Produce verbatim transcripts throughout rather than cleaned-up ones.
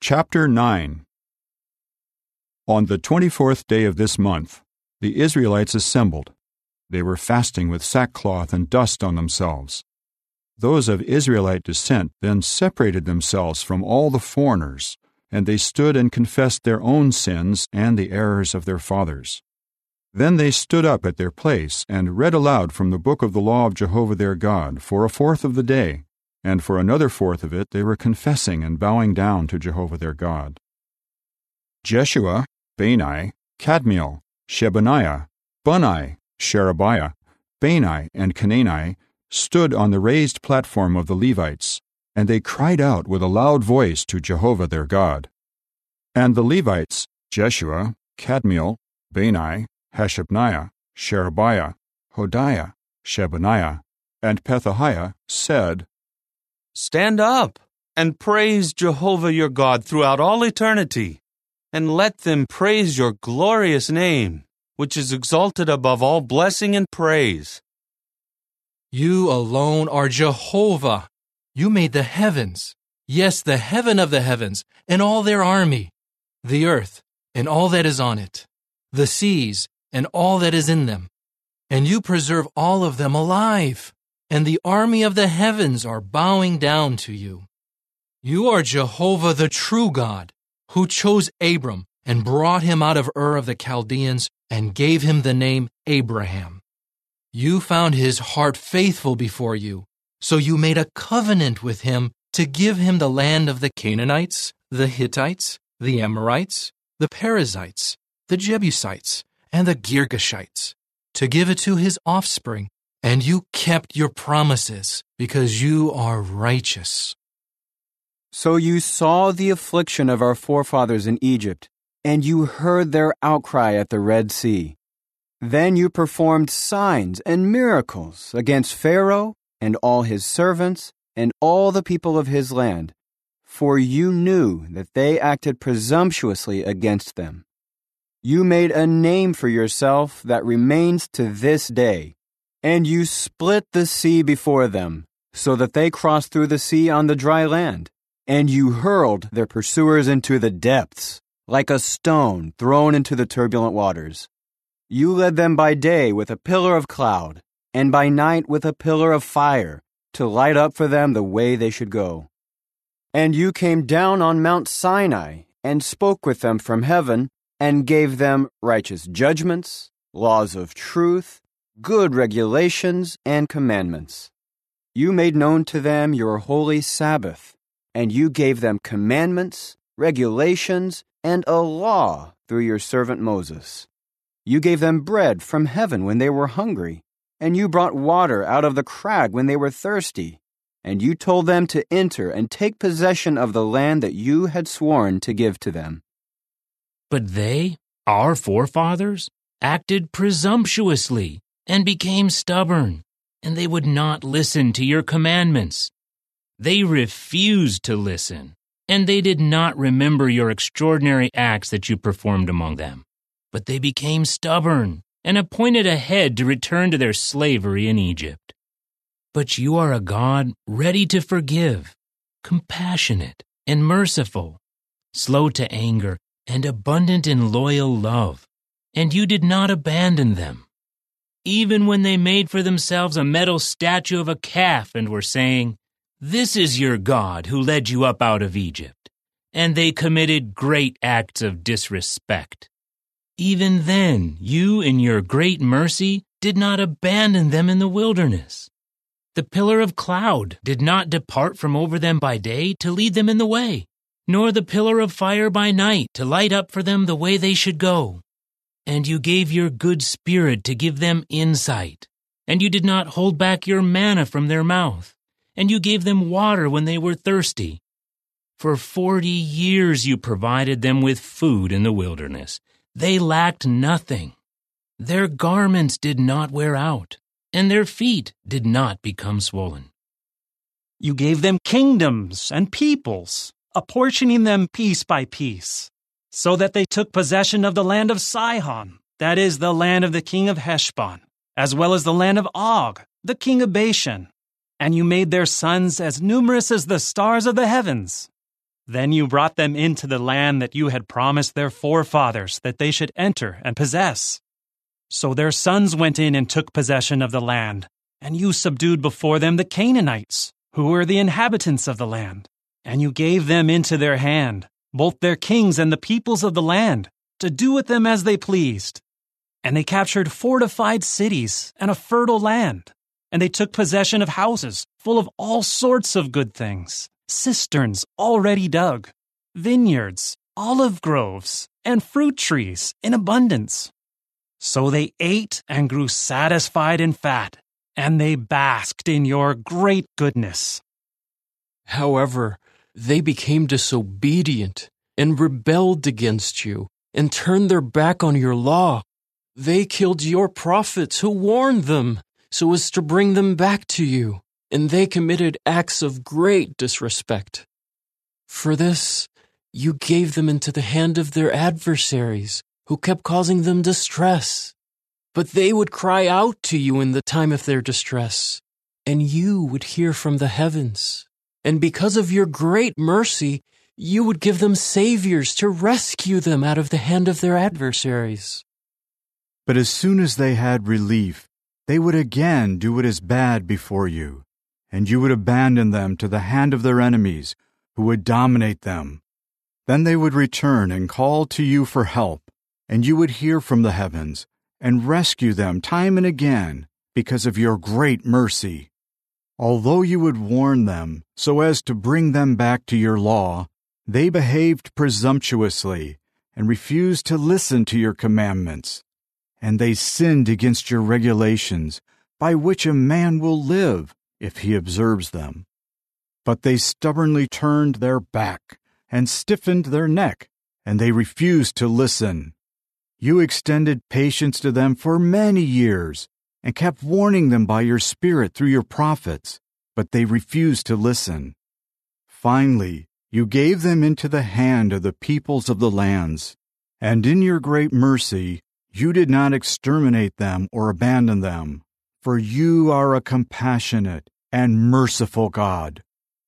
Chapter nine. On the twenty-fourth day of this month, the Israelites assembled. They were fasting with sackcloth and dust on themselves. Those of Israelite descent then separated themselves from all the foreigners, and they stood and confessed their own sins and the errors of their fathers. Then they stood up at their place and read aloud from the book of the law of Jehovah their God for a fourth of the day, and for another fourth of it they were confessing and bowing down to Jehovah their God. Jeshua, Bani, Kadmiel, Shebaniah, Bunni, Sherebiah, Bani, and Canaani stood on the raised platform of the Levites, and they cried out with a loud voice to Jehovah their God. And the Levites, Jeshua, Kadmiel, Bani, Hashabniah, Sherebiah, Hodiah, Shebaniah, and Pethahiah, said, Stand up and praise Jehovah your God throughout all eternity, and let them praise your glorious name, which is exalted above all blessing and praise. You alone are Jehovah. You made the heavens, yes, the heaven of the heavens, and all their army, the earth and all that is on it, the seas and all that is in them. And you preserve all of them alive, and the army of the heavens are bowing down to you. You are Jehovah the true God, who chose Abram and brought him out of Ur of the Chaldeans and gave him the name Abraham. You found his heart faithful before you, so you made a covenant with him to give him the land of the Canaanites, the Hittites, the Amorites, the Perizzites, the Jebusites, and the Girgashites, to give it to his offspring, and you kept your promises because you are righteous. So you saw the affliction of our forefathers in Egypt, and you heard their outcry at the Red Sea. Then you performed signs and miracles against Pharaoh and all his servants and all the people of his land, for you knew that they acted presumptuously against them. You made a name for yourself that remains to this day, and you split the sea before them, so that they crossed through the sea on the dry land, and you hurled their pursuers into the depths, like a stone thrown into the turbulent waters. You led them by day with a pillar of cloud, and by night with a pillar of fire, to light up for them the way they should go. And you came down on Mount Sinai, and spoke with them from heaven, and gave them righteous judgments, laws of truth, good regulations, and commandments. You made known to them your holy Sabbath, and you gave them commandments, regulations, and a law through your servant Moses. You gave them bread from heaven when they were hungry, and you brought water out of the crag when they were thirsty, and you told them to enter and take possession of the land that you had sworn to give to them. But they, our forefathers, acted presumptuously and became stubborn, and they would not listen to your commandments. They refused to listen, and they did not remember your extraordinary acts that you performed among them. But they became stubborn and appointed a head to return to their slavery in Egypt. But you are a God ready to forgive, compassionate and merciful, slow to anger and abundant in loyal love, and you did not abandon them. Even when they made for themselves a metal statue of a calf and were saying, This is your God who led you up out of Egypt, and they committed great acts of disrespect. Even then, you in your great mercy did not abandon them in the wilderness. The pillar of cloud did not depart from over them by day to lead them in the way, nor the pillar of fire by night to light up for them the way they should go. And you gave your good spirit to give them insight, and you did not hold back your manna from their mouth, and you gave them water when they were thirsty. For forty years you provided them with food in the wilderness. They lacked nothing. Their garments did not wear out, and their feet did not become swollen. You gave them kingdoms and peoples, apportioning them piece by piece, so that they took possession of the land of Sihon, that is, the land of the king of Heshbon, as well as the land of Og, the king of Bashan. And you made their sons as numerous as the stars of the heavens. Then you brought them into the land that you had promised their forefathers that they should enter and possess. So their sons went in and took possession of the land, and you subdued before them the Canaanites, who were the inhabitants of the land, and you gave them into their hand, both their kings and the peoples of the land, to do with them as they pleased. And they captured fortified cities and a fertile land, and they took possession of houses full of all sorts of good things, cisterns already dug, vineyards, olive groves, and fruit trees in abundance. So they ate and grew satisfied and fat, and they basked in your great goodness. However, they became disobedient and rebelled against you and turned their back on your law. They killed your prophets who warned them so as to bring them back to you, and they committed acts of great disrespect. For this, you gave them into the hand of their adversaries, who kept causing them distress. But they would cry out to you in the time of their distress, and you would hear from the heavens. And because of your great mercy, you would give them saviors to rescue them out of the hand of their adversaries. But as soon as they had relief, they would again do what is bad before you, and you would abandon them to the hand of their enemies, who would dominate them. Then they would return and call to you for help, and you would hear from the heavens, and rescue them time and again because of your great mercy. Although you would warn them so as to bring them back to your law, they behaved presumptuously and refused to listen to your commandments. And they sinned against your regulations, by which a man will live if he observes them. But they stubbornly turned their back and stiffened their neck, and they refused to listen. You extended patience to them for many years and kept warning them by your Spirit through your prophets, but they refused to listen. Finally, you gave them into the hand of the peoples of the lands, and in your great mercy, you did not exterminate them or abandon them, for you are a compassionate and merciful God.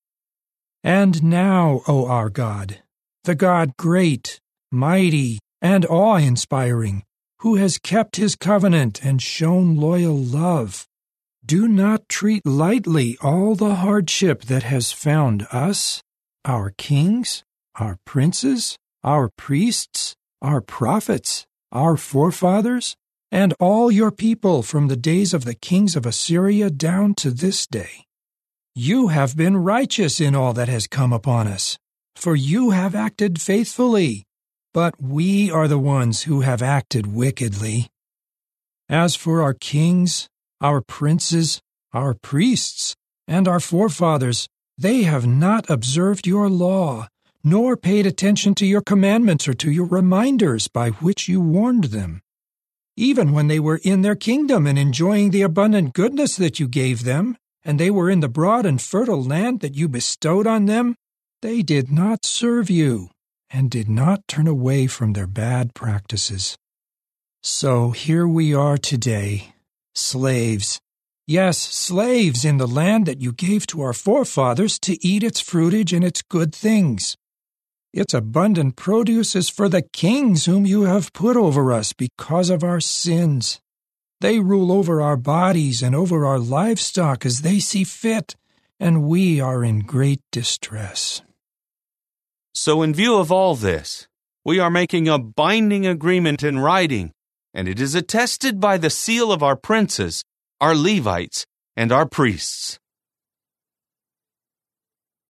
And now, O our God, the God great, mighty, and awe-inspiring, who has kept his covenant and shown loyal love, do not treat lightly all the hardship that has found us, our kings, our princes, our priests, our prophets, our forefathers, and all your people from the days of the kings of Assyria down to this day. You have been righteous in all that has come upon us, for you have acted faithfully, but we are the ones who have acted wickedly. As for our kings, our princes, our priests, and our forefathers, they have not observed your law, nor paid attention to your commandments or to your reminders by which you warned them. Even when they were in their kingdom and enjoying the abundant goodness that you gave them, and they were in the broad and fertile land that you bestowed on them, they did not serve you and did not turn away from their bad practices. So here we are today, slaves. Yes, slaves in the land that you gave to our forefathers to eat its fruitage and its good things. Its abundant produce is for the kings whom you have put over us because of our sins. They rule over our bodies and over our livestock as they see fit, and we are in great distress. So in view of all this, we are making a binding agreement in writing, and it is attested by the seal of our princes, our Levites, and our priests.